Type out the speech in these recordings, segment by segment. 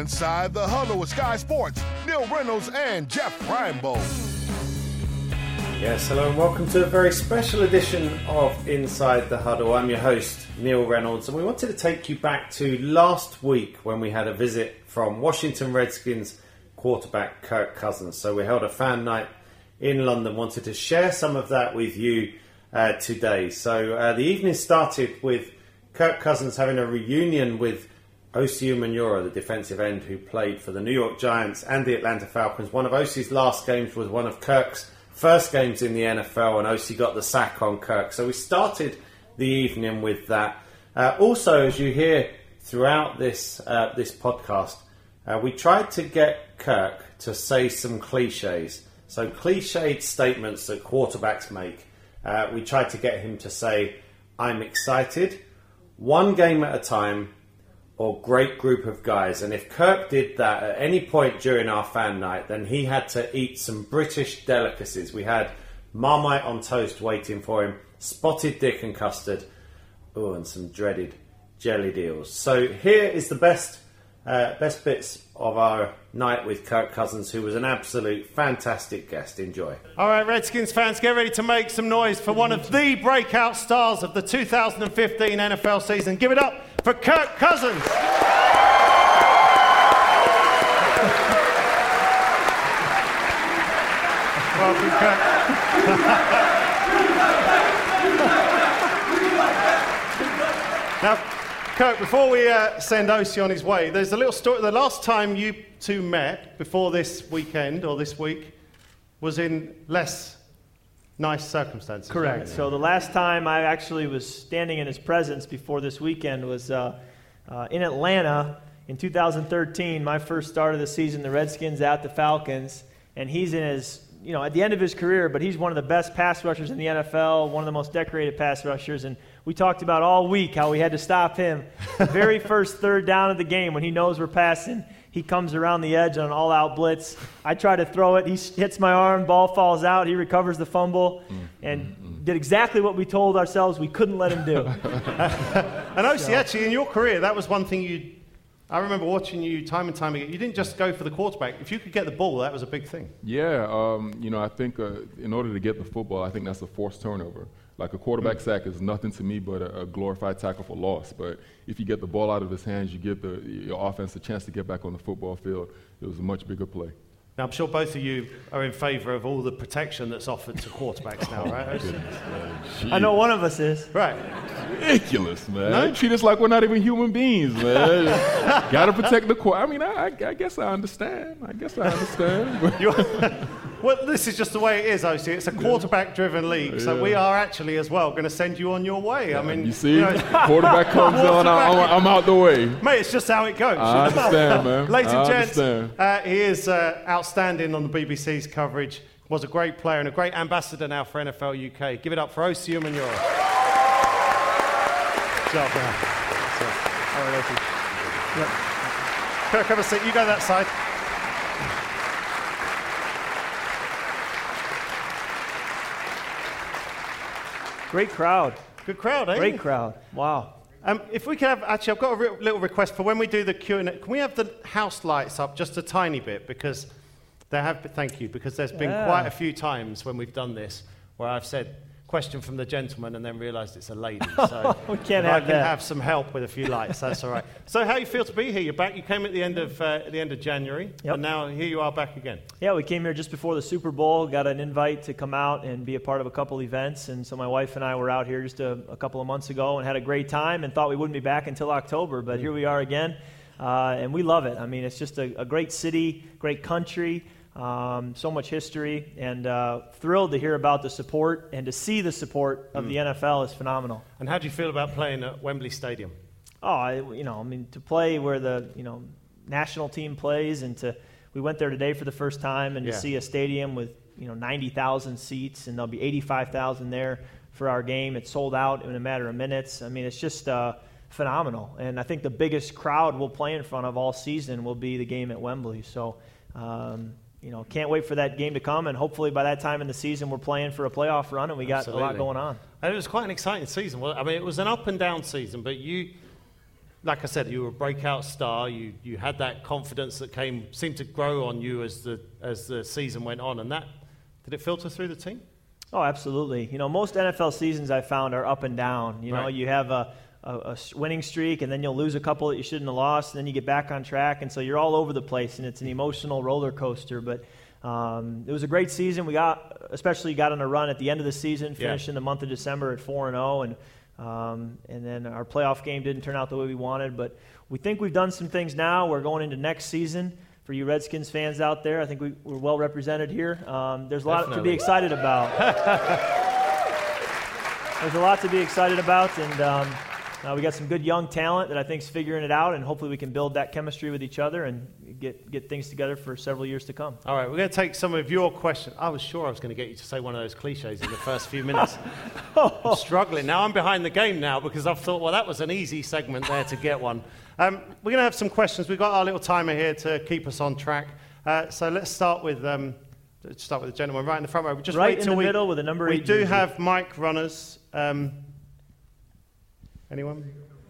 Inside the Huddle with Sky Sports, Neil Reynolds and Jeff Reinebold. Yes, hello and welcome to a very special edition of Inside the Huddle. I'm your host, Neil Reynolds, and we wanted to take you back to last week when we had a visit from Washington Redskins quarterback Kirk Cousins. So we held a fan night in London, wanted to share some of that with you today. So the evening started with Kirk Cousins having a reunion with Osi Umenyiora, the defensive end who played for the New York Giants and the Atlanta Falcons. One of Osi's last games was one of Kirk's first games in the NFL, and Osi got the sack on Kirk. So we started the evening with that. Also, as you hear throughout this podcast, we tried to get Kirk to say some cliches. So cliched statements that quarterbacks make. We tried to get him to say, "I'm excited," "one game at a time," or "great group of guys." And if Kirk did that at any point during our fan night, then he had to eat some British delicacies. We had Marmite on toast waiting for him, spotted dick and custard, and some dreaded jelly deals. So here is the best bits of our night with Kirk Cousins, who was an absolute fantastic guest. Enjoy. All right, Redskins fans, get ready to make some noise for one of the breakout stars of the 2015 NFL season. Give it up for Kirk Cousins. Welcome, Kirk. Now, Kirk, before we send Osi on his way, there's a little story. The last time you two met before this weekend or this week was in less nice circumstances. Correct. Right? So the last time I actually was standing in his presence before this weekend was in Atlanta in 2013, my first start of the season, the Redskins at the Falcons, and he's in his, at the end of his career, but he's one of the best pass rushers in the NFL, one of the most decorated pass rushers, and we talked about all week how we had to stop him. The very first third down of the game when he knows we're passing, he comes around the edge on an all-out blitz. I try to throw it. He hits my arm. Ball falls out. He recovers the fumble and did exactly what we told ourselves we couldn't let him do. And Osi, actually, in your career, that was one thing I remember watching you time and time again. You didn't just go for the quarterback. If you could get the ball, that was a big thing. Yeah, I think in order to get the football, I think that's a forced turnover. Like a quarterback sack is nothing to me but a glorified tackle for loss. But if you get the ball out of his hands, you give your offense a chance to get back on the football field. It was a much bigger play. Now, I'm sure both of you are in favour of all the protection that's offered to quarterbacks now, right? I know one of us is. Right. Ridiculous, man. No? Treat us like we're not even human beings, man. Got to protect the quarterback. I mean, I guess I understand. Well, this is just the way it is, Osi. It's a quarterback-driven league, so we are actually as well going to send you on your way. Yeah, I mean, you see, quarterback comes on, I'm out the way. Mate, it's just how it goes. I understand, man. Ladies and gents, he is outstanding on the BBC's coverage. Was a great player and a great ambassador now for NFL UK. Give it up for Osi Umenyiora. Good job, man. All right, Osi. Yep. Kirk, have a seat. You go that side. Great crowd. Good crowd, eh? Great crowd. Wow. If we could have, actually, I've got a little request for when we do the Q&A. Can we have the house lights up just a tiny bit? Because thank you, because there's been quite a few times when we've done this where I've said, question from the gentleman, and then realised it's a lady. So we can't have that. I can have some help with a few lights, that's all right. So how you feel to be here? You're back. You came at the end of January, and now here you are back again. Yeah, we came here just before the Super Bowl, got an invite to come out and be a part of a couple events, and so my wife and I were out here just a couple of months ago and had a great time and thought we wouldn't be back until October, but here we are again, and we love it. I mean, it's just a great city, great country. So much history, and thrilled to hear about the support and to see the support of the NFL is phenomenal. And how do you feel about playing at Wembley Stadium? To play where the national team plays, and we went there today for the first time, and to see a stadium with 90,000 seats, and there'll be 85,000 there for our game. It's sold out in a matter of minutes. I mean, it's just phenomenal, and I think the biggest crowd we'll play in front of all season will be the game at Wembley. So. Can't wait for that game to come, and hopefully by that time in the season we're playing for a playoff run, and we got a lot going on. And it was quite an exciting season. Well, I mean, it was an up and down season, but you like I said, you were a breakout star. You had that confidence that seemed to grow on you as the season went on, and that did it filter through the team? Oh, absolutely. Most NFL seasons I found are up and down. You have a winning streak, and then you'll lose a couple that you shouldn't have lost, and then you get back on track, and so you're all over the place, and it's an emotional roller coaster. But it was a great season. We got on a run at the end of the season, finished in the month of December at 4-0, and then our playoff game didn't turn out the way we wanted. But we think we've done some things now. We're going into next season. For you Redskins fans out there, I think we're well represented here. There's a lot to be excited about. There's a lot to be excited about, and we got some good young talent that I think is figuring it out, and hopefully we can build that chemistry with each other and get things together for several years to come. All right, we're going to take some of your questions. I was sure I was going to get you to say one of those cliches in the first few minutes. I'm struggling. Now I'm behind the game now because I've thought, well, that was an easy segment there to get one. We're going to have some questions. We've got our little timer here to keep us on track. So let's start with the gentleman right in the front row. Just right in the middle with a number 8 We do have mic runners. Anyone?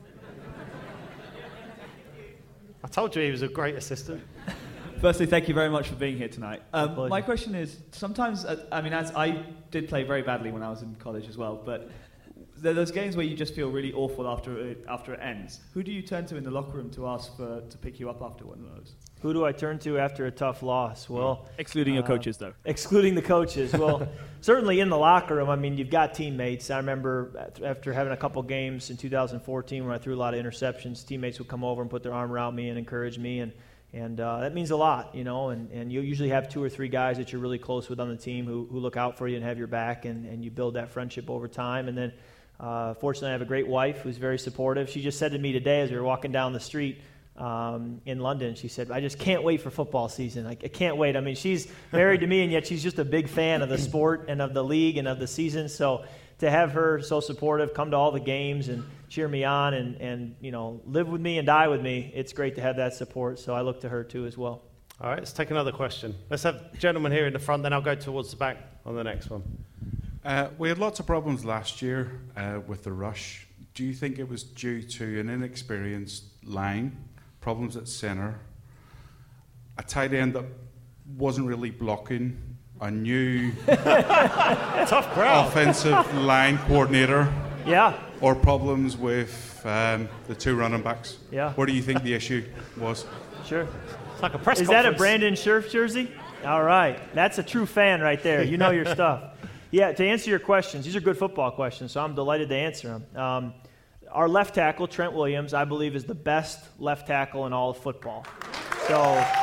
I told you he was a great assistant. Firstly, thank you very much for being here tonight. My question is, sometimes, as I did play very badly when I was in college as well, but there are those games where you just feel really awful after it ends. Who do you turn to in the locker room to ask to pick you up after one of those? Who do I turn to after a tough loss? Well, excluding your coaches, though. Excluding the coaches. Well, certainly in the locker room, I mean, you've got teammates. I remember after having a couple games in 2014 where I threw a lot of interceptions, teammates would come over and put their arm around me and encourage me, and that means a lot, and you usually have 2 or 3 guys that you're really close with on the team who look out for you and have your back, and you build that friendship over time. And then fortunately, I have a great wife who's very supportive. She just said to me today as we were walking down the street in London, she said, I just can't wait for football season. I can't wait. I mean, she's married to me, and yet she's just a big fan of the sport and of the league and of the season. So to have her so supportive, come to all the games and cheer me on and live with me and die with me, it's great to have that support. So I look to her too as well. All right, let's take another question. Let's have a gentleman here in the front, then I'll go towards the back on the next one. We had lots of problems last year with the rush. Do you think it was due to an inexperienced line, problems at centre, a tight end that wasn't really blocking, a new tough crowd offensive line coordinator, or problems with the 2 running backs? What do you think the issue was? Sure. It's like a press conference. Is that a Brandon Scherf jersey? All right. That's a true fan right there. You know your stuff. Yeah, to answer your questions, these are good football questions, so I'm delighted to answer them. Our left tackle, Trent Williams, I believe is the best left tackle in all of football. So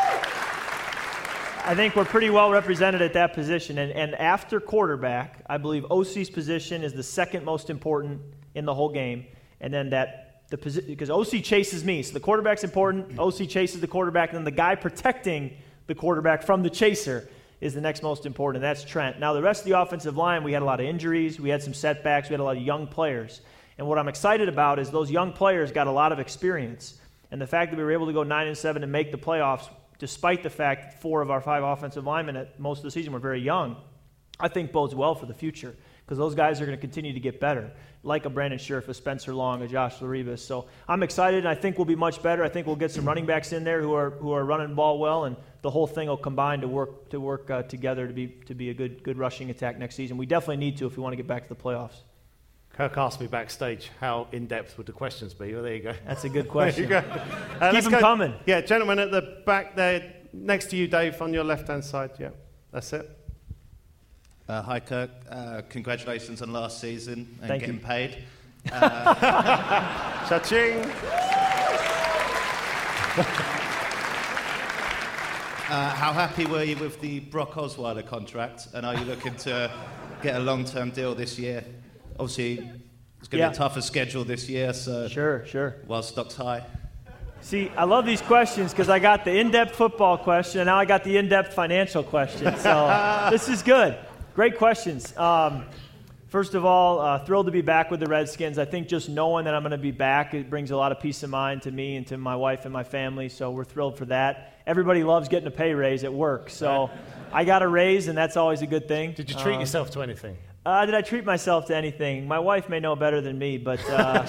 I think we're pretty well represented at that position. And after quarterback, I believe OC's position is the second most important in the whole game. And then because OC chases me, so the quarterback's important, OC chases the quarterback, and then the guy protecting the quarterback from the chaser is the next most important, and that's Trent. Now, the rest of the offensive line, we had a lot of injuries, we had some setbacks, we had a lot of young players. And what I'm excited about is those young players got a lot of experience. And the fact that we were able to go 9-7 and make the playoffs, despite the fact 4 of our 5 offensive linemen at most of the season were very young, I think bodes well for the future, because those guys are going to continue to get better, like a Brandon Scherf, a Spencer Long, a Josh Laribas. So I'm excited, and I think we'll be much better. I think we'll get some running backs in there who are running the ball well, and the whole thing will combine to work together to be a good rushing attack next season. We definitely need to if we want to get back to the playoffs. Kirk asked me backstage, how in-depth would the questions be? Well, there you go. That's a good question. There you go. Keep them coming. Yeah, gentleman at the back there, next to you, Dave, on your left-hand side. Yeah, that's it. Hi, Kirk. Congratulations on last season and Thank getting you. paid. Cha-ching. How happy were you with the Brock Osweiler contract? And are you looking to get a long-term deal this year? Obviously, it's going to be a tougher schedule this year, so Sure. While stock's high. See, I love these questions because I got the in-depth football question, and now I got the in-depth financial question. So this is good. Great questions. First of all, thrilled to be back with the Redskins. I think just knowing that I'm going to be back, it brings a lot of peace of mind to me and to my wife and my family, so we're thrilled for that. Everybody loves getting a pay raise at work, so I got a raise, and that's always a good thing. Did you treat yourself to anything? Did I treat myself to anything? My wife may know better than me, but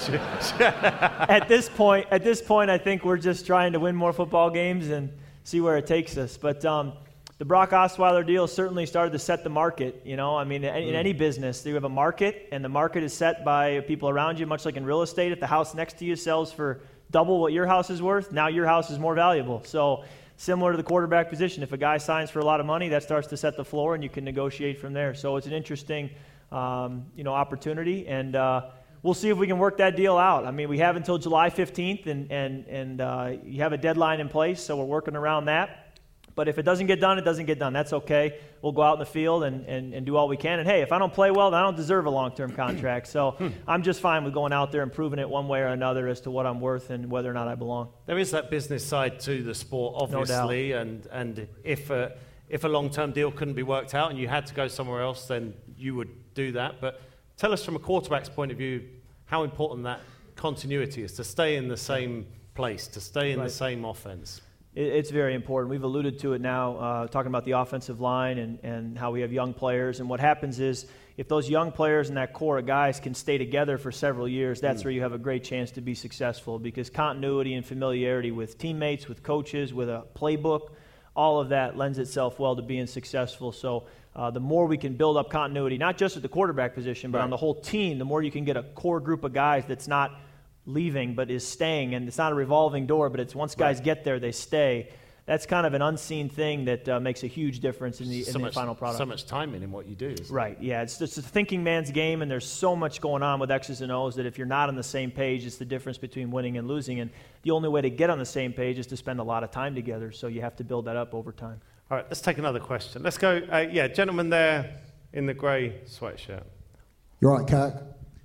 at this point, I think we're just trying to win more football games and see where it takes us. But the Brock Osweiler deal certainly started to set the market. You know, I mean, in any business, you have a market, and the market is set by people around you, much like in real estate. If the house next to you sells for double what your house is worth, now your house is more valuable. So similar to the quarterback position, if a guy signs for a lot of money, that starts to set the floor, and you can negotiate from there. So it's an interesting, opportunity, and we'll see if we can work that deal out. I mean, we have until July 15th, and you have a deadline in place, so we're working around that. But if it doesn't get done, it doesn't get done. That's okay. We'll go out in the field and do all we can. And, hey, if I don't play well, then I don't deserve a long-term contract. So I'm just fine with going out there and proving it one way or another as to what I'm worth and whether or not I belong. There is that business side to the sport, obviously. No doubt. And if a long-term deal couldn't be worked out and you had to go somewhere else, then you would do that. But tell us from a quarterback's point of view how important that continuity is, to stay in the same place, to stay in the same offense. It's very important. We've alluded to it now, talking about the offensive line and how we have young players. And what happens is if those young players and that core of guys can stay together for several years, that's where you have a great chance to be successful, because continuity and familiarity with teammates, with coaches, with a playbook, all of that lends itself well to being successful. So the more we can build up continuity, not just at the quarterback position, but on the whole team, the more you can get a core group of guys that's not leaving but is staying, and it's not a revolving door, but it's once guys get there, they stay. That's kind of an unseen thing that makes a huge difference in the final product. So much timing in what you do. Right, yeah. It's just a thinking man's game, and there's so much going on with X's and O's that if you're not on the same page, it's the difference between winning and losing. And the only way to get on the same page is to spend a lot of time together, so you have to build that up over time. All right, let's take another question. Let's go, gentleman there in the grey sweatshirt. You're right, Kirk.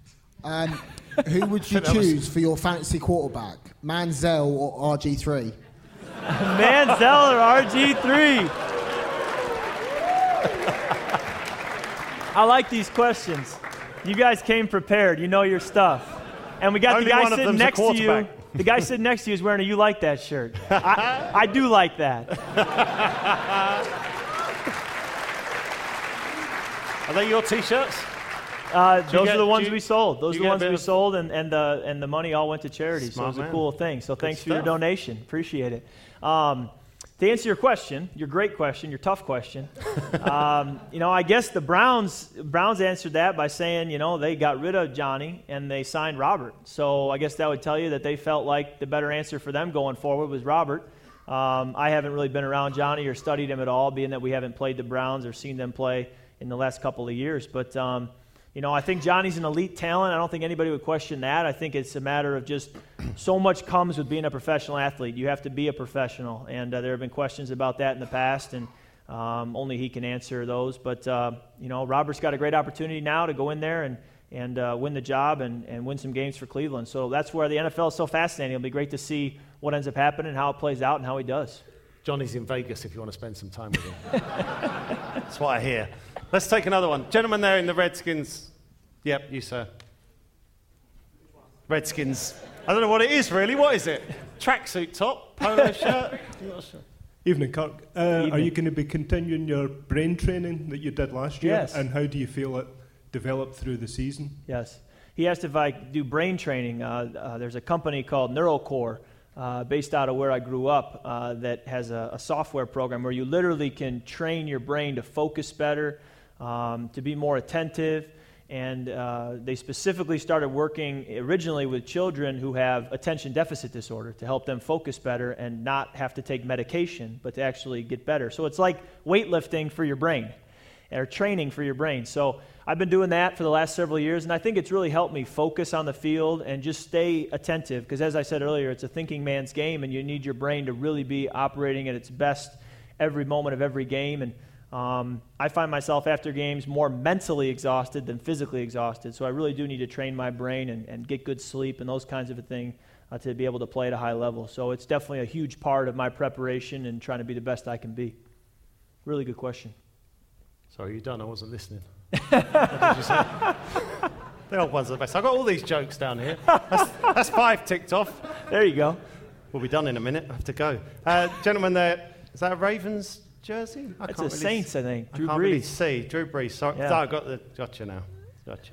Who would you choose for your fantasy quarterback, Manziel or RG3? Manziel or RG3? I like these questions. You guys came prepared. You know your stuff. And we got Only the guy one of sitting them's a next to you. quarterback. The guy sitting next to you is wearing a "You Like That" shirt. I do like that. Are they your T-shirts? Those are the ones we sold. Those are the ones we sold, and the money all went to charity. So it was a cool thing. So thanks for your donation. Appreciate it. To answer your question, your great question, your tough question, I guess the Browns answered that by saying, they got rid of Johnny and they signed Robert. So I guess that would tell you that they felt like the better answer for them going forward was Robert. I haven't really been around Johnny or studied him at all, being that we haven't played the Browns or seen them play in the last couple of years. But I think Johnny's an elite talent. I don't think anybody would question that. I think it's a matter of just so much comes with being a professional athlete. You have to be a professional, and there have been questions about that in the past, and only he can answer those. But, Robert's got a great opportunity now to go in there and win the job and win some games for Cleveland. So that's where the NFL is so fascinating. It'll be great to see what ends up happening, how it plays out, and how he does. Johnny's in Vegas if you want to spend some time with him. That's what I hear. Let's take another one. Gentleman there in the Redskins. Yep, you, sir. Redskins. I don't know what it is, really. What is it? Tracksuit top, polo shirt? I'm not sure. Evening, Kirk. Are you going to be continuing your brain training that you did last year? Yes. And how do you feel it developed through the season? Yes. He asked if I do brain training. There's a company called NeuroCore based out of where I grew up that has a software program where you literally can train your brain to focus better, to be more attentive. And they specifically started working originally with children who have attention deficit disorder to help them focus better and not have to take medication, but to actually get better. So it's like weightlifting for your brain, or training for your brain. So I've been doing that for the last several years, and I think it's really helped me focus on the field and just stay attentive, because as I said earlier, it's a thinking man's game, and you need your brain to really be operating at its best every moment of every game. And I find myself after games more mentally exhausted than physically exhausted, so I really do need to train my brain and get good sleep and those kinds of a thing to be able to play at a high level. So it's definitely a huge part of my preparation and trying to be the best I can be. Really good question. Sorry, you done? I wasn't listening. What did you say? The old ones are the best. I've got all these jokes down here. That's 5 ticked off. There you go. We'll be done in a minute. I have to go. Gentleman there, is that a Ravens jersey? It's a Saints, I think. Drew Brees. Drew Brees. Sorry, Yeah. I gotcha now. Gotcha.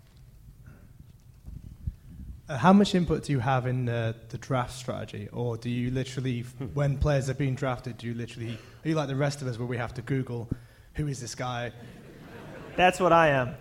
How much input do you have in the draft strategy, or do you literally, when players are being drafted, are you like the rest of us where we have to Google, who is this guy? That's what I am.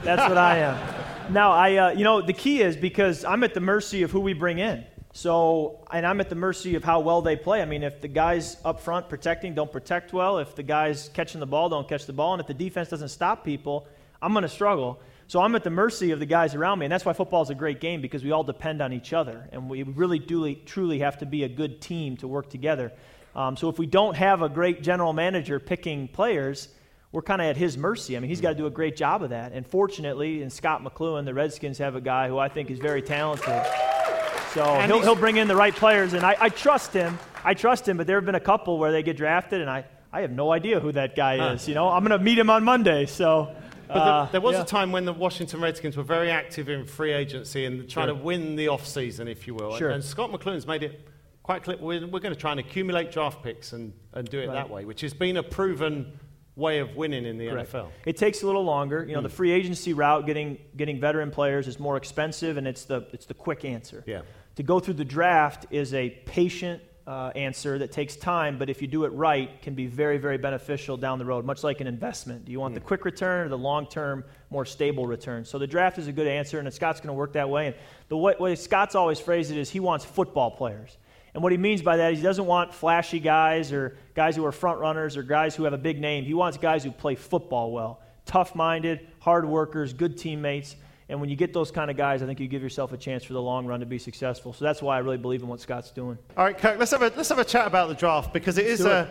Now, the key is because I'm at the mercy of who we bring in. So, and I'm at the mercy of how well they play. I mean, if the guys up front protecting don't protect well, if the guys catching the ball don't catch the ball, and if the defense doesn't stop people, I'm going to struggle. So I'm at the mercy of the guys around me, and that's why football is a great game, because we all depend on each other, and we really truly have to be a good team to work together. So if we don't have a great general manager picking players, we're kind of at his mercy. I mean, he's got to do a great job of that. And fortunately, in Scott McCloughan, the Redskins have a guy who I think is very talented. So he'll bring in the right players, and I trust him. But there have been a couple where they get drafted, and I have no idea who that guy is. I'm going to meet him on Monday, so... But there was a time when the Washington Redskins were very active in free agency and trying to win the off-season, if you will. Sure. And Scott McCloughan's made it quite clear, we're going to try and accumulate draft picks and do it that way, which has been a proven way of winning in the NFL. It takes a little longer. The free agency route, getting veteran players, is more expensive, and it's the quick answer. Yeah. To go through the draft is a patient answer that takes time, but if you do it right, can be very, very beneficial down the road, much like an investment. Do you want the quick return or the long-term, more stable return? So the draft is a good answer, and Scott's going to work that way. And the way Scott's always phrased it is he wants football players. And what he means by that is he doesn't want flashy guys or guys who are front runners or guys who have a big name. He wants guys who play football well, tough-minded, hard workers, good teammates. And when you get those kind of guys, I think you give yourself a chance for the long run to be successful. So that's why I really believe in what Scott's doing. All right, Kirk, let's have a chat about the draft, because it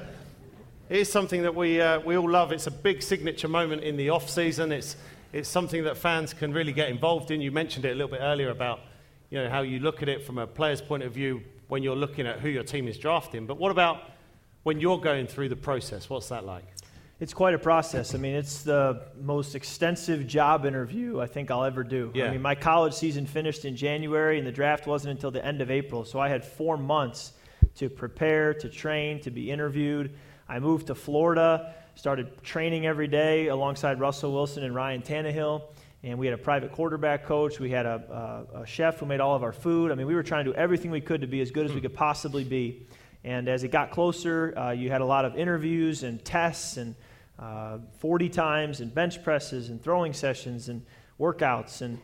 is something that we all love. It's a big signature moment in the off season. It's something that fans can really get involved in. You mentioned it a little bit earlier about how you look at it from a player's point of view when you're looking at who your team is drafting. But what about when you're going through the process? What's that like? It's quite a process. I mean, it's the most extensive job interview I think I'll ever do. Yeah. I mean, my college season finished in January, and the draft wasn't until the end of April. So I had 4 months to prepare, to train, to be interviewed. I moved to Florida, started training every day alongside Russell Wilson and Ryan Tannehill. And we had a private quarterback coach. We had a chef who made all of our food. I mean, we were trying to do everything we could to be as good as we could possibly be. And as it got closer, you had a lot of interviews and tests and 40 times and bench presses and throwing sessions and workouts. And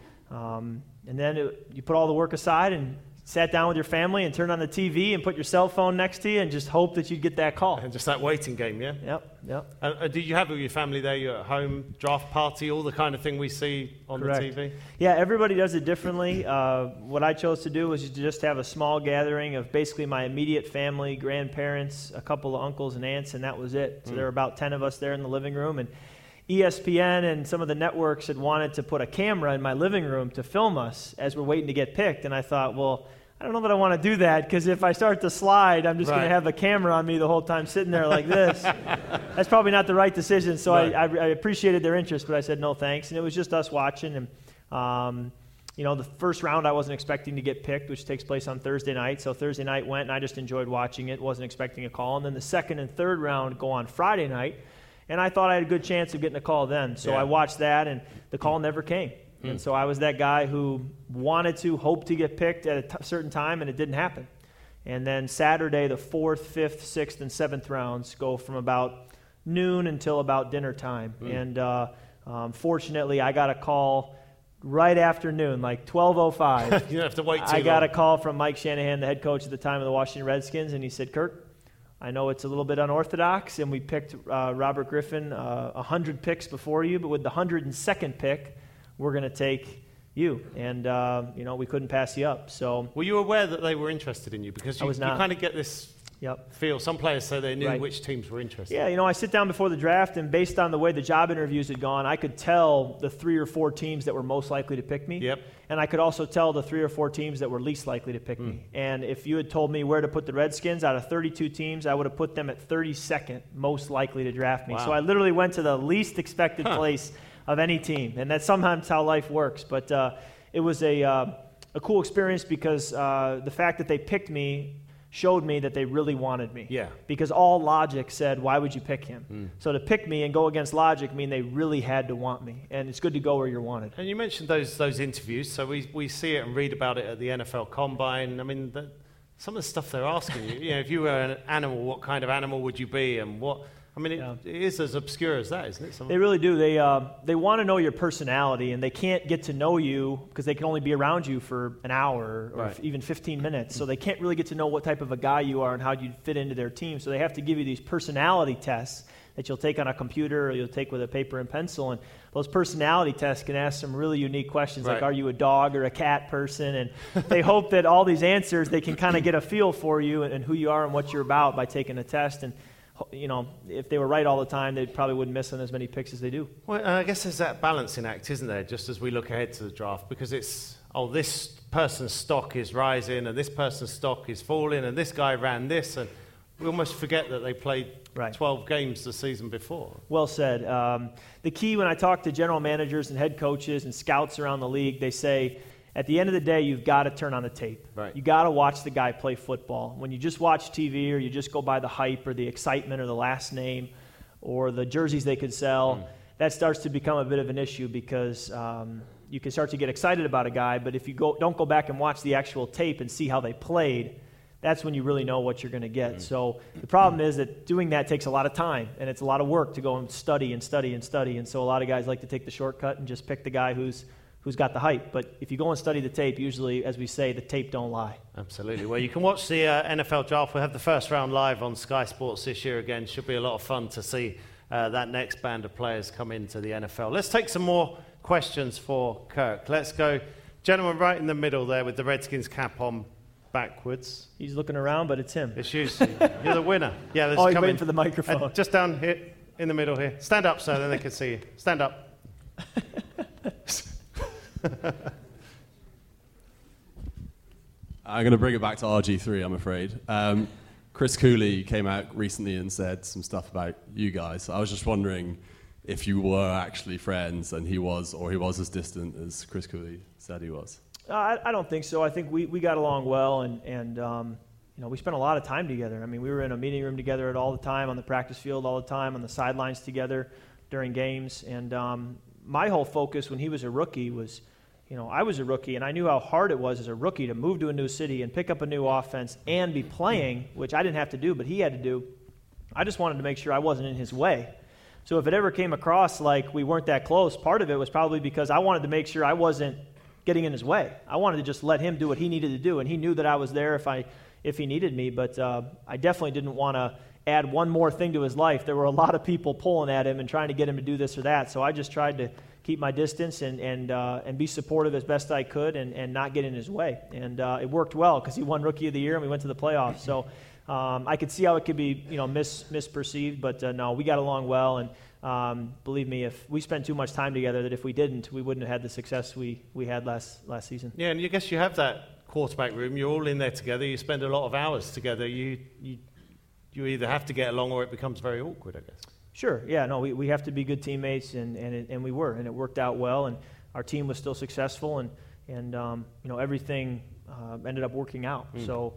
then you put all the work aside and sat down with your family and turned on the TV and put your cell phone next to you and just hoped that you'd get that call. And just that waiting game, yeah? Yep. Did you have your family there? You're at home, draft party, all the kind of thing we see on Correct. the TV? Yeah, everybody does it differently. What I chose to do was to just have a small gathering of basically my immediate family, grandparents, a couple of uncles and aunts, and that was it. So there were about 10 of us there in the living room, and ESPN and some of the networks had wanted to put a camera in my living room to film us as we're waiting to get picked. And I thought, well, I don't know that I want to do that, because if I start to slide, I'm just going to have the camera on me the whole time sitting there like this. That's probably not the right decision. So I appreciated their interest, but I said no thanks. And it was just us watching. And, the first round I wasn't expecting to get picked, which takes place on Thursday night. So Thursday night went, and I just enjoyed watching it. Wasn't expecting a call. And then the second and third round go on Friday night. And I thought I had a good chance of getting a call then. So I watched that, and the call never came. And so I was that guy who hoped to get picked at a certain time, and it didn't happen. And then Saturday, the 4th, 5th, 6th, and 7th rounds go from about noon until about dinner time. And fortunately, I got a call right after noon, like 12:05. You don't have to wait too long. I got a call from Mike Shanahan, the head coach at the time of the Washington Redskins, and he said, Kirk, I know it's a little bit unorthodox, and we picked Robert Griffin 100 picks before you, but with the 102nd pick, we're going to take you. And, we couldn't pass you up. So, were you aware that they were interested in you? Because you kind of get this feel. Some players say they knew which teams were interested. Yeah, I sit down before the draft, and based on the way the job interviews had gone, I could tell the 3 or 4 teams that were most likely to pick me. Yep. And I could also tell the 3 or 4 teams that were least likely to pick me. And if you had told me where to put the Redskins out of 32 teams, I would have put them at 32nd most likely to draft me. Wow. So I literally went to the least expected place of any team. And that's sometimes how life works. But it was a cool experience, because the fact that they picked me showed me that they really wanted me. Yeah. Because all logic said, why would you pick him? So to pick me and go against logic mean they really had to want me. And it's good to go where you're wanted. And you mentioned those interviews, so we see it and read about it at the NFL Combine. I mean, some of the stuff they're asking you, if you were an animal, what kind of animal would you be? And what, I mean, it is as obscure as that, isn't it? They really do. They want to know your personality, and they can't get to know you because they can only be around you for an hour or even 15 minutes. So they can't really get to know what type of a guy you are and how you fit into their team. So they have to give you these personality tests that you'll take on a computer or you'll take with a paper and pencil. And those personality tests can ask some really unique questions, like, are you a dog or a cat person? And they hope that all these answers, they can kind of get a feel for you and who you are and what you're about by taking a test. And if they were right all the time, they probably wouldn't miss on as many picks as they do. Well, I guess there's that balancing act, isn't there, just as we look ahead to the draft, because it's, this person's stock is rising and this person's stock is falling and this guy ran this, and we almost forget that they played 12 games the season before. Well said. The key when I talk to general managers and head coaches and scouts around the league, they say, at the end of the day, you've got to turn on the tape. Right. You got to watch the guy play football. When you just watch TV or you just go by the hype or the excitement or the last name or the jerseys they could sell, that starts to become a bit of an issue because you can start to get excited about a guy, but if you don't go back and watch the actual tape and see how they played, that's when you really know what you're going to get. So the problem is that doing that takes a lot of time, and it's a lot of work to go and study and study and study. And so a lot of guys like to take the shortcut and just pick the guy who's got the hype. But if you go and study the tape, usually, as we say, the tape don't lie. Absolutely. Well, you can watch the NFL draft. We'll have the first round live on Sky Sports this year again. Should be a lot of fun to see that next band of players come into the NFL. Let's take some more questions for Kirk. Let's go. Gentleman right in the middle there with the Redskins cap on backwards. He's looking around, but it's him. It's you. You're the winner. Yeah, he's waiting for the microphone. Just down here in the middle here. Stand up so then they can see you. Stand up. I'm going to bring it back to RG3, I'm afraid. Chris Cooley came out recently and said some stuff about you guys. I was just wondering if you were actually friends and he was as distant as Chris Cooley said he was. I don't think so. I think we got along well, and we spent a lot of time together. I mean, we were in a meeting room together all the time, on the practice field all the time, on the sidelines together during games. And my whole focus when he was a rookie was, I was a rookie, and I knew how hard it was as a rookie to move to a new city and pick up a new offense and be playing, which I didn't have to do, but he had to do. I just wanted to make sure I wasn't in his way. So if it ever came across like we weren't that close, part of it was probably because I wanted to make sure I wasn't getting in his way. I wanted to just let him do what he needed to do, and he knew that I was there if he needed me, but I definitely didn't want to add one more thing to his life. There were a lot of people pulling at him and trying to get him to do this or that, so I just tried to keep my distance and be supportive as best I could and not get in his way. And it worked well because he won Rookie of the Year and we went to the playoffs. So I could see how it could be misperceived, but no, we got along well. And believe me, if we spent too much time together, that if we didn't, we wouldn't have had the success we had last season. Yeah, and I guess you have that quarterback room. You're all in there together. You spend a lot of hours together. You either have to get along or it becomes very awkward, I guess. Sure. Yeah. No, we have to be good teammates, and we were, and it worked out well, and our team was still successful, and everything ended up working out. So,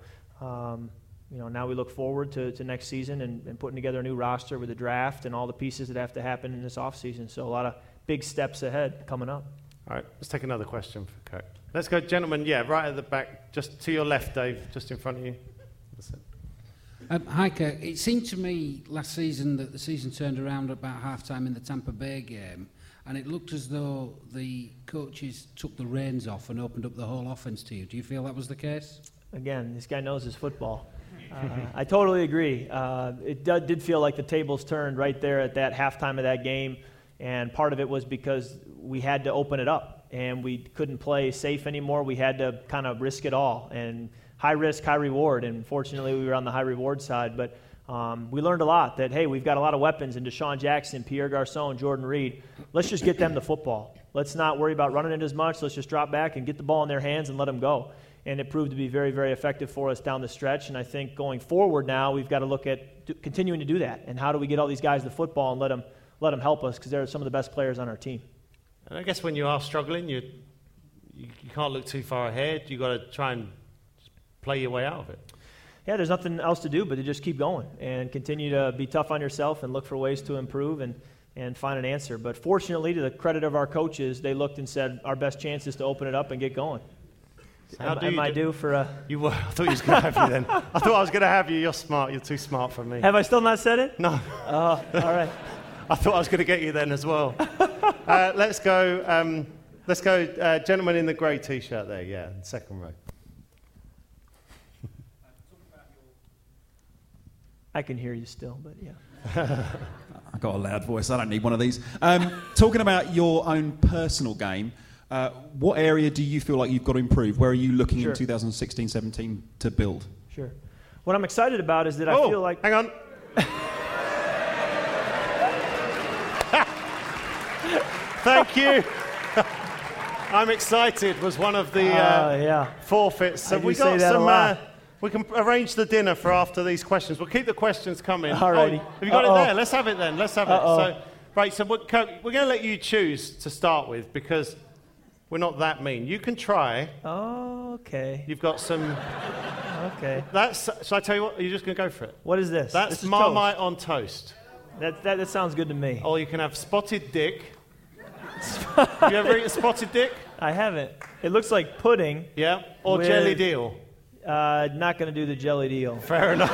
now we look forward to next season and putting together a new roster with the draft and all the pieces that have to happen in this offseason. So a lot of big steps ahead coming up. All right. Let's take another question for Kirk. Let's go, gentlemen. Yeah, right at the back, just to your left, Dave, just in front of you. That's it. Hi, Kirk. It seemed to me last season that the season turned around about half-time in the Tampa Bay game, and it looked as though the coaches took the reins off and opened up the whole offense to you. Do you feel that was the case? Again, this guy knows his football. I totally agree. It did feel like the tables turned right there at that halftime of that game, and part of it was because we had to open it up, and we couldn't play safe anymore. We had to kind of risk it all, and high risk, high reward, and fortunately we were on the high reward side. But we learned a lot that, hey, we've got a lot of weapons in Deshaun Jackson, Pierre Garçon, Jordan Reed. Let's just get them the football. Let's not worry about running it as much. Let's just drop back and get the ball in their hands and let them go. And it proved to be very, very effective for us down the stretch. And I think going forward now, we've got to look at continuing to do that. And how do we get all these guys the football and let them help us, because they're some of the best players on our team. And I guess when you are struggling, you can't look too far ahead. You've got to try and play your way out of it. yeah, there's nothing else to do but to just keep going and continue to be tough on yourself and look for ways to improve and find an answer. But fortunately, to the credit of our coaches, they looked and said, our best chance is to open it up and get going. So am I due for a... You were. I thought you was going to have you then. I thought I was going to have you. You're smart. You're too smart for me. Have I still not said it? No. Oh, all right. I thought I was going to get you then as well. Let's go. Gentleman in the grey T-shirt there. Yeah, second row. I can hear you still, but yeah. I've got a loud voice. I don't need one of these. Talking about your own personal game, what area do you feel like you've got to improve? Where are you looking in 2016-17 to build? Sure. What I'm excited about is that I feel like... Hang on. Thank you. I'm excited was one of the forfeits. So we got some... we can arrange the dinner for after these questions. We'll keep the questions coming. Alrighty. Have you got it there? Let's have it then. Let's have it. So, right, so we're going to let you choose to start with because we're not that mean. You can try. Oh, okay. You've got some... Okay. So I tell you what, you're just going to go for it. What is this? That's this is Marmite toast. on toast. That sounds good to me. Or you can have spotted dick. Have you ever eaten spotted dick? I haven't. It looks like pudding. Yeah. Or jelly deal. Not going to do the jelly deal. Fair enough.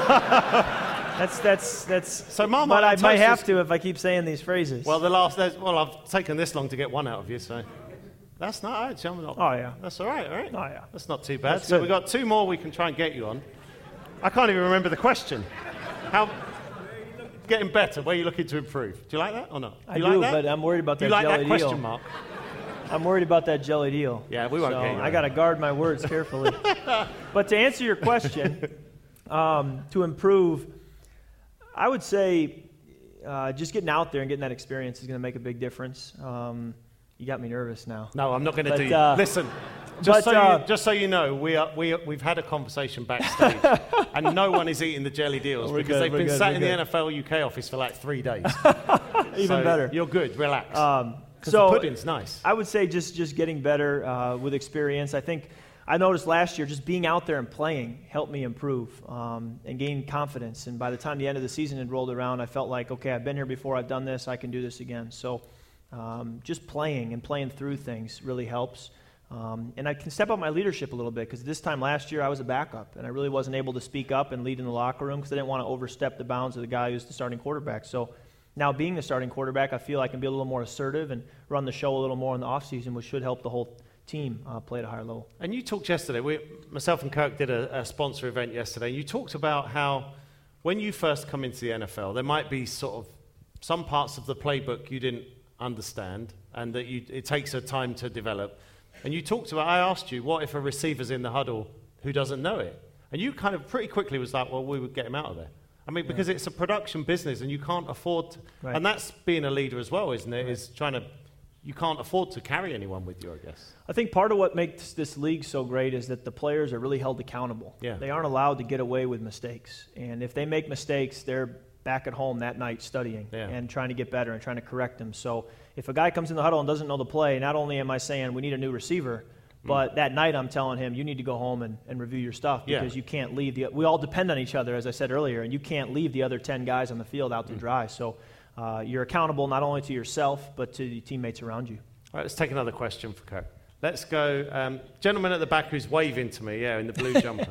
That's. So Marmite. But I might have to if I keep saying these phrases. Well, I've taken this long to get one out of you, so that's not actually. I'm not. Oh yeah. That's all right, right? Oh yeah. That's not too bad. That's So good. we've got two more we can try and get you on. I can't even remember the question. How? Getting better. Where are you looking to improve? Do you like that or not? I do, but I'm worried about that jelly deal. Do you like that question mark? I'm worried about that jelly deal. Yeah, we won't get you. I got to guard my words carefully. But to answer your question, to improve, I would say just getting out there and getting that experience is going to make a big difference. You got me nervous now. No, I'm not going to do you. Listen, just so you know, we've had a conversation backstage, and no one is eating the jelly deals because they've been sat in the NFL UK office for like 3 days. Even better. You're good. Relax. Because So the pudding's nice. I would say just getting better with experience. I think I noticed last year just being out there and playing helped me improve and gain confidence. And by the time the end of the season had rolled around, I felt like, okay, I've been here before, I've done this, I can do this again. So just playing and playing through things really helps. And I can step up my leadership a little bit because this time last year I was a backup and I really wasn't able to speak up and lead in the locker room because I didn't want to overstep the bounds of the guy who's the starting quarterback. So now being the starting quarterback, I feel I can be a little more assertive and run the show a little more in the offseason, which should help the whole team play at a higher level. And you talked yesterday, myself and Kirk did a sponsor event yesterday. You talked about how when you first come into the NFL, there might be sort of some parts of the playbook you didn't understand and that it takes a time to develop. And you talked about, I asked you, what if a receiver's in the huddle who doesn't know it? And you kind of pretty quickly was like, well, we would get him out of there. I mean, because it's a production business and you can't afford to, and that's being a leader as well, isn't it? Is you can't afford to carry anyone with you, I guess. I think part of what makes this league so great is that the players are really held accountable. Yeah. They aren't allowed to get away with mistakes. And if they make mistakes, they're back at home that night studying and trying to get better and trying to correct them. So if a guy comes in the huddle and doesn't know the play, not only am I saying we need a new receiver, but that night I'm telling him, you need to go home and review your stuff because you can't leave. We all depend on each other, as I said earlier, and you can't leave the other 10 guys on the field out to dry. So you're accountable not only to yourself, but to the teammates around you. All right, let's take another question for Kirk. Let's go. Gentleman at the back who's waving to me, in the blue jumper.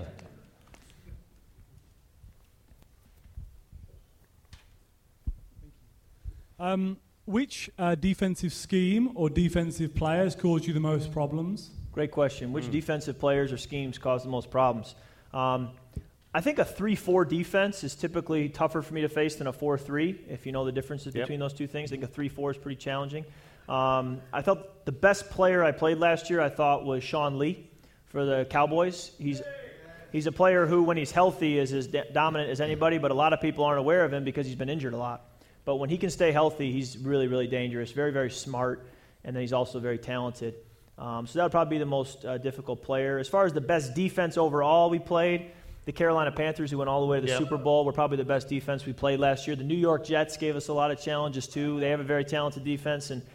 Which defensive scheme or defensive players cause you the most problems? Great question. Which defensive players or schemes cause the most problems? I think a 3-4 defense is typically tougher for me to face than a 4-3, if you know the differences between those two things. I think a 3-4 is pretty challenging. I thought the best player I played last year, I thought, was Sean Lee for the Cowboys. He's a player who, when he's healthy, is as dominant as anybody, but a lot of people aren't aware of him because he's been injured a lot. But when he can stay healthy, he's really, really dangerous, very, very smart, and then he's also very talented. So that would probably be the most difficult player. As far as the best defense overall we played, the Carolina Panthers, who went all the way to the Super Bowl, were probably the best defense we played last year. The New York Jets gave us a lot of challenges, too. They have a very talented defense, and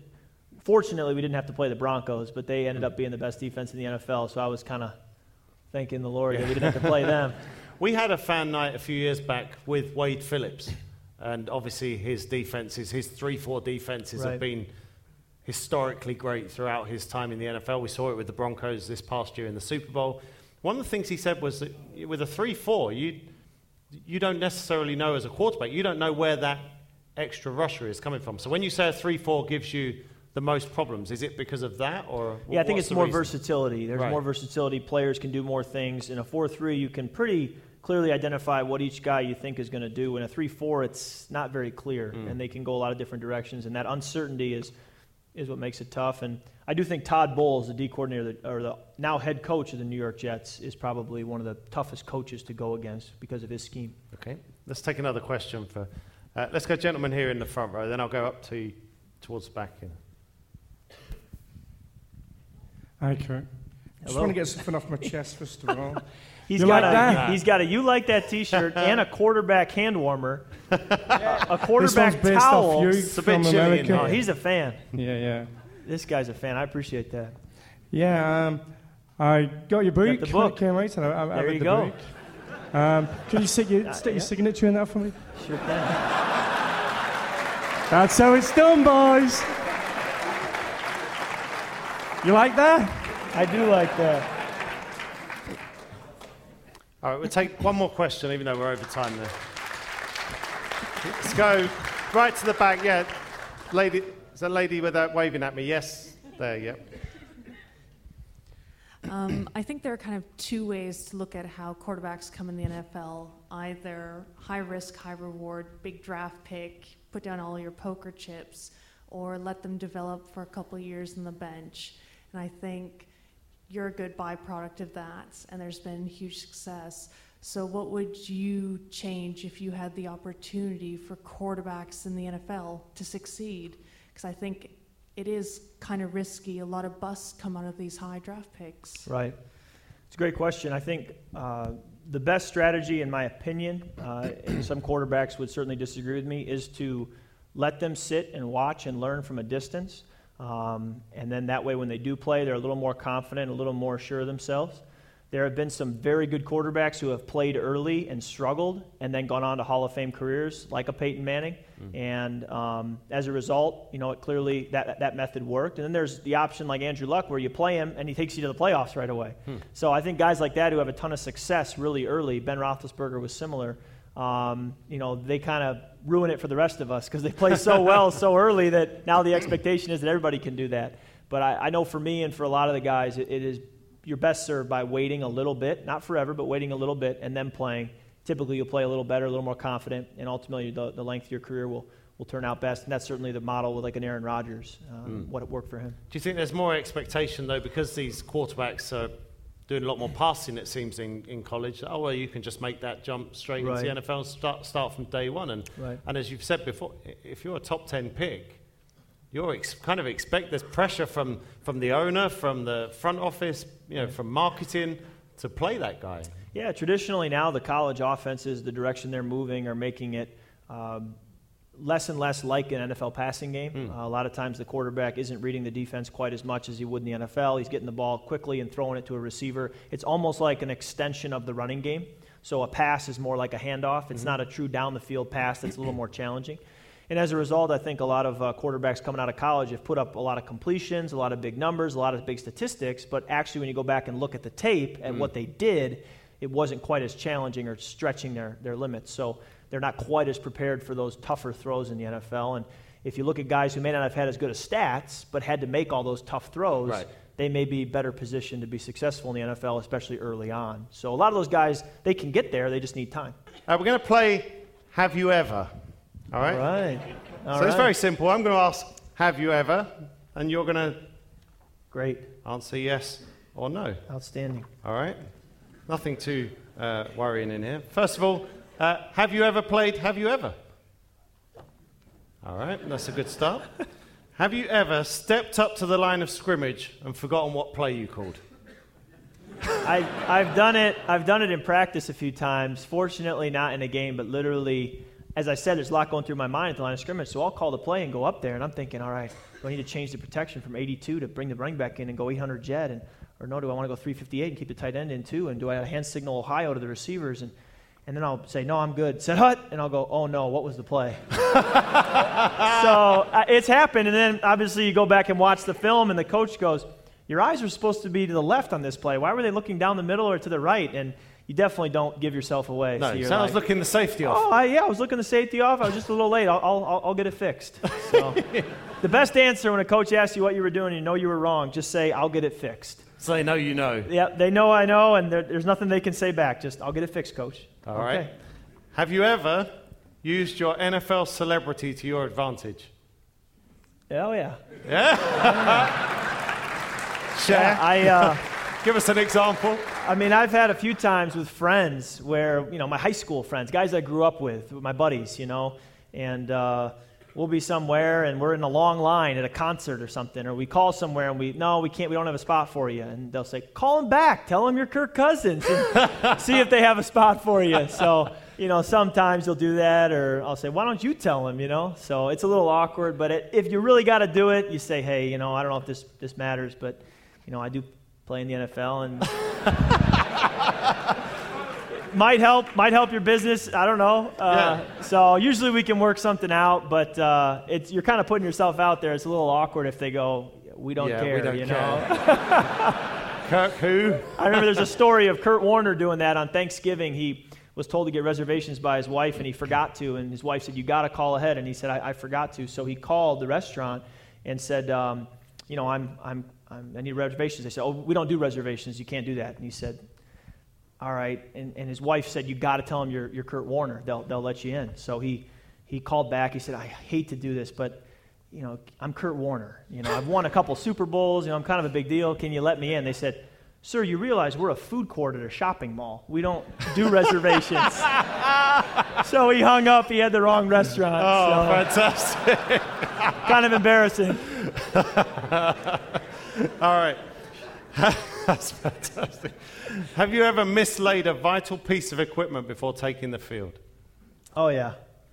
fortunately, we didn't have to play the Broncos, but they ended up being the best defense in the NFL, so I was kind of thanking the Lord that we didn't have to play them. We had a fan night a few years back with Wade Phillips, and obviously his defenses, his 3-4 defenses have been historically great throughout his time in the NFL. We saw it with the Broncos this past year in the Super Bowl. One of the things he said was that with a 3-4, you don't necessarily know as a quarterback, you don't know where that extra rusher is coming from. So when you say a 3-4 gives you the most problems, is it because of that? Or yeah, I think it's more reason? Versatility. There's more versatility. Players can do more things. In a 4-3, you can pretty clearly identify what each guy you think is going to do. In a 3-4, it's not very clear, and they can go a lot of different directions, and that uncertainty is what makes it tough. And I do think Todd Bowles, the D coordinator, or the now head coach of the New York Jets, is probably one of the toughest coaches to go against because of his scheme. Okay, let's take another question. Let's go gentleman here in the front row, then I'll go up towards the back here. Hi, Kurt. I just want to get something off my chest, first of all. He's got a You Like That t-shirt and a quarterback hand warmer, a quarterback towel. It's a bit from America. Oh, he's a fan. Yeah. This guy's a fan. I appreciate that. Yeah, I got your book. Got the book. Came out, and I there read you the go. book. Can you stick your signature in that for me? Sure can. That's how it's done, boys. You like that? I do like that. All right, we'll take one more question, even though we're over time there. Let's go right to the back. Yeah, lady, is that lady with that waving at me? Yes, there, yep. I think there are kind of two ways to look at how quarterbacks come in the NFL. Either high risk, high reward, big draft pick, put down all your poker chips, or let them develop for a couple of years on the bench. And I think you're a good byproduct of that, and there's been huge success. So what would you change if you had the opportunity for quarterbacks in the NFL to succeed? Because I think it is kind of risky. A lot of busts come out of these high draft picks. Right. It's a great question. I think the best strategy, in my opinion, and some quarterbacks would certainly disagree with me, is to let them sit and watch and learn from a distance. And then that way when they do play, they're a little more confident, a little more sure of themselves. There have been some very good quarterbacks who have played early and struggled and then gone on to Hall of Fame careers, like a Peyton Manning. And as a result, it clearly that method worked. And then there's the option like Andrew Luck where you play him and he takes you to the playoffs right away. So I think guys like that who have a ton of success really early, Ben Roethlisberger was similar, they kind of ruin it for the rest of us because they play so well so early that now the expectation is that everybody can do that. But I know for me and for a lot of the guys, it is you're best served by waiting a little bit, not forever, but waiting a little bit and then playing. Typically you'll play a little better, a little more confident, and ultimately the length of your career will turn out best. And that's certainly the model with like an Aaron Rodgers, what worked for him. Do you think there's more expectation, though, because these quarterbacks are doing a lot more passing, it seems, in college? Oh, well, you can just make that jump straight into the NFL, start from day one. And as you've said before, if you're a top 10 pick, you kind of expect there's pressure from the owner, from the front office, from marketing to play that guy. Yeah, traditionally now the college offenses, the direction they're moving, are making it less and less like an NFL passing game. A lot of times the quarterback isn't reading the defense quite as much as he would in the NFL. He's getting the ball quickly and throwing it to a receiver. It's almost like an extension of the running game. So a pass is more like a handoff. It's not a true down-the-field pass that's a little more challenging. And as a result, I think a lot of quarterbacks coming out of college have put up a lot of completions, a lot of big numbers, a lot of big statistics, but actually when you go back and look at the tape and what they did, it wasn't quite as challenging or stretching their limits. So they're not quite as prepared for those tougher throws in the NFL. And if you look at guys who may not have had as good as stats, but had to make all those tough throws, they may be better positioned to be successful in the NFL, especially early on. So a lot of those guys, they can get there, they just need time. We're going to play Have You Ever? All right? So it's very simple. I'm going to ask, have you ever? And you're going to answer yes or no. Outstanding. All right? Nothing too worrying in here. First of all, have you ever played Have You Ever? All right, that's a good start. Have you ever stepped up to the line of scrimmage and forgotten what play you called? I've done it. I've done it in practice a few times. Fortunately, not in a game, but literally, as I said, there's a lot going through my mind at the line of scrimmage. So I'll call the play and go up there, and I'm thinking, all right, do I need to change the protection from 82 to bring the running back in and go 800 jet? And Or no, do I want to go 358 and keep the tight end in too? And do I hand signal Ohio to the receivers? And then I'll say, no, I'm good. Set hut. And I'll go, oh, no, what was the play? So it's happened. And then, obviously, you go back and watch the film, and the coach goes, your eyes were supposed to be to the left on this play. Why were they looking down the middle or to the right? And you definitely don't give yourself away. No, so I was looking the safety off. Oh, I was looking the safety off. I was just a little late. I'll get it fixed. So the best answer when a coach asks you what you were doing and you know you were wrong, just say, I'll get it fixed. So they know you know. Yeah, they know I know, and there's nothing they can say back. Just, I'll get it fixed, Coach. All right. Have you ever used your NFL celebrity to your advantage? Oh, yeah. Yeah? Share. Give us an example. I mean, I've had a few times with friends where, my high school friends, guys I grew up with my buddies, and we'll be somewhere and we're in a long line at a concert or something, or we call somewhere and we can't, we don't have a spot for you. And they'll say, call them back, tell them you're Kirk Cousins, and see if they have a spot for you. So, sometimes you'll do that, or I'll say, why don't you tell them, So it's a little awkward, but if you really got to do it, you say, hey, I don't know if this matters, but, I do play in the NFL, and might help your business. I don't know. So usually we can work something out, but you're kind of putting yourself out there. It's a little awkward if they go, we don't care. We don't care. Kirk who? I remember there's a story of Kurt Warner doing that on Thanksgiving. He was told to get reservations by his wife, and he forgot to. And his wife said, you got to call ahead. And he said, I forgot to. So he called the restaurant and said, I need reservations. They said, oh, we don't do reservations. You can't do that. And he said, all right. And his wife said, you got to tell them you're Kurt Warner. They'll let you in. So he called back. He said, I hate to do this, but, I'm Kurt Warner. I've won a couple Super Bowls. I'm kind of a big deal. Can you let me in? They said, sir, you realize we're a food court at a shopping mall. We don't do reservations. So he hung up. He had the wrong restaurant. Oh, fantastic. Kind of embarrassing. All right. That's fantastic. Have you ever mislaid a vital piece of equipment before taking the field? Oh, yeah.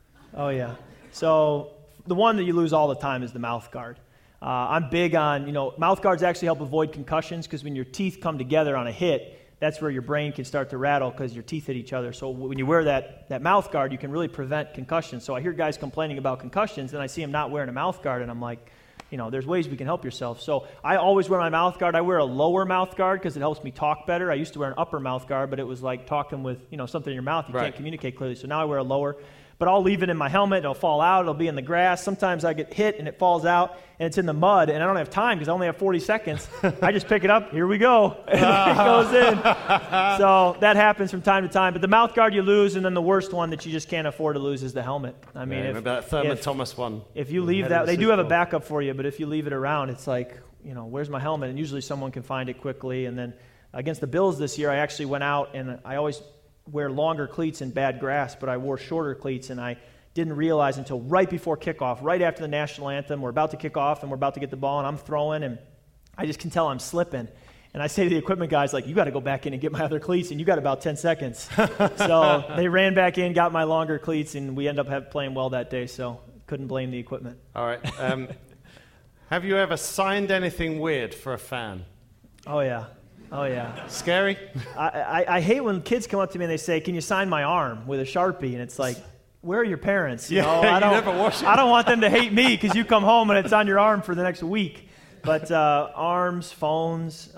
So the one that you lose all the time is the mouth guard. I'm big on, mouth guards actually help avoid concussions, because when your teeth come together on a hit, that's where your brain can start to rattle because your teeth hit each other. So when you wear that mouth guard, you can really prevent concussions. So I hear guys complaining about concussions, and I see them not wearing a mouth guard, and I'm like, there's ways we can help yourself. So I always wear my mouth guard. I wear a lower mouth guard because it helps me talk better. I used to wear an upper mouth guard, but it was like talking with, something in your mouth. You can't communicate clearly. So now I wear a lower. But I'll leave it in my helmet. It'll fall out. It'll be in the grass. Sometimes I get hit and it falls out and it's in the mud, and I don't have time because I only have 40 seconds. I just pick it up. Here we go. And it goes in. So that happens from time to time. But the mouth guard you lose, and then the worst one that you just can't afford to lose is the helmet. I mean, remember that Thurman Thomas one. If you leave that, they do have a backup for you, but if you leave it around, it's like, where's my helmet? And usually someone can find it quickly. And then against the Bills this year, I actually went out, and I always wear longer cleats in bad grass, but I wore shorter cleats, and I didn't realize until right before kickoff, right after the national anthem, we're about to kick off and we're about to get the ball, and I'm throwing, and I just can tell I'm slipping. And I say to the equipment guys, you got to go back in and get my other cleats, and you got about 10 seconds. So they ran back in, got my longer cleats, and we ended up playing well that day, so couldn't blame the equipment. All right. Have you ever signed anything weird for a fan? Oh, yeah. Scary? I hate when kids come up to me and they say, can you sign my arm with a Sharpie? And it's like, where are your parents? You never wash it. I don't want them to hate me because you come home and it's on your arm for the next week. But arms, phones,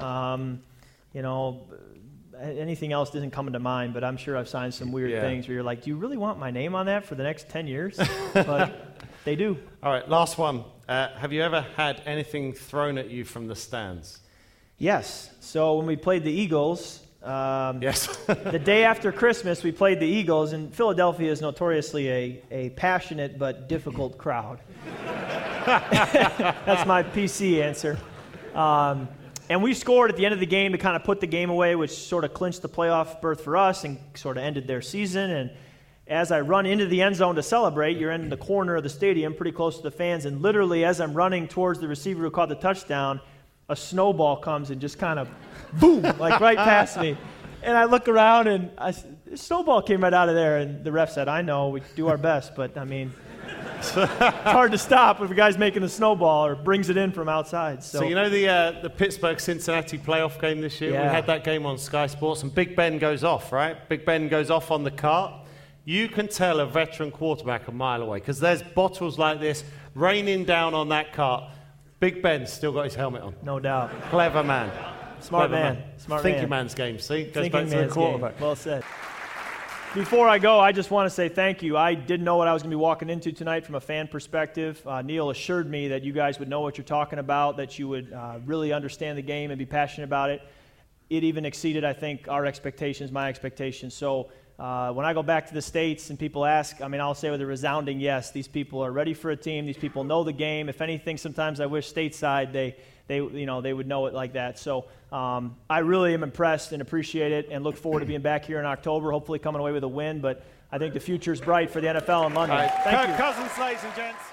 anything else doesn't come into mind. But I'm sure I've signed some weird things where you're like, do you really want my name on that for the next 10 years? But they do. All right, last one. Have you ever had anything thrown at you from the stands? Yes. So when we played the Eagles, yes, the day after Christmas, we played the Eagles, and Philadelphia is notoriously a passionate but difficult crowd. That's my PC answer. And we scored at the end of the game to kind of put the game away, which sort of clinched the playoff berth for us and sort of ended their season. And as I run into the end zone to celebrate, you're in the corner of the stadium, pretty close to the fans, and literally as I'm running towards the receiver who caught the touchdown, a snowball comes and just kind of boom, like right past me. And I look around and a snowball came right out of there. And the ref said, I know, we do our best, but I mean, It's hard to stop if a guy's making the snowball or brings it in from outside. So you know the Pittsburgh-Cincinnati playoff game this year? Yeah. We had that game on Sky Sports, and Big Ben goes off, right? Big Ben goes off on the cart. You can tell a veteran quarterback a mile away because there's bottles like this raining down on that cart. Big Ben's still got his helmet on. No doubt. Clever man. Smart Clever man. Smart Thinking man. man's game, see? Goes Thinking back to the man's quarterback. game. Well said. Before I go, I just want to say thank you. I didn't know what I was going to be walking into tonight from a fan perspective. Neil assured me that you guys would know what you're talking about, that you would really understand the game and be passionate about it. It even exceeded, I think, our expectations, my expectations. So when I go back to the States and people ask, I mean, I'll say with a resounding yes, these people are ready for a team. These people know the game. If anything, sometimes I wish stateside they would know it like that. So I really am impressed and appreciate it and look forward to being back here in October, hopefully coming away with a win. But I think the future's bright for the NFL in London. Right. Thank Kirk you. Cousins, ladies and gents.